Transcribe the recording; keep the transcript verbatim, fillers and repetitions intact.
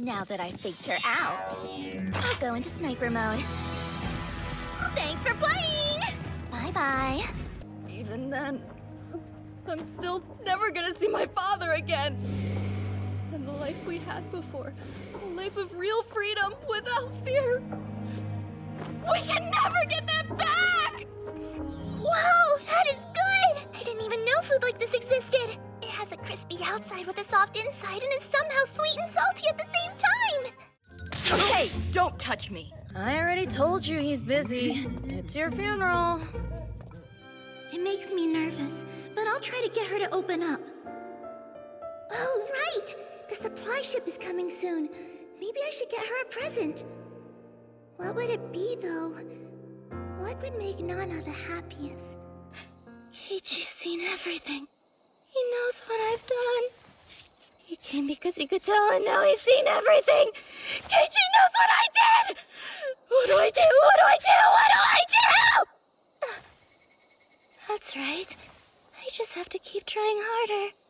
Now that I faked her out, I'll go into sniper mode. Thanks for playing! Bye-bye. Even then, I'm still never gonna see my father again. And the life we had before, a life of real freedom without fear. We can never get that back! Whoa, that is good! I didn't even know food like this existed. It has a crispy outside with a soft inside and is somehow sweet and salty at the same time. Hey, don't touch me. I already told you he's busy. It's your funeral. It makes me nervous, but I'll try to get her to open up. Oh, right! The supply ship is coming soon. Maybe I should get her a present. What would it be, though? What would make Nana the happiest? Keiichi's seen everything. He knows what I've done. He came because he could tell, and now he's seen everything. Keiichi knows what I did! What do I do? What do I do? What do I do? That's right. I just have to keep trying harder.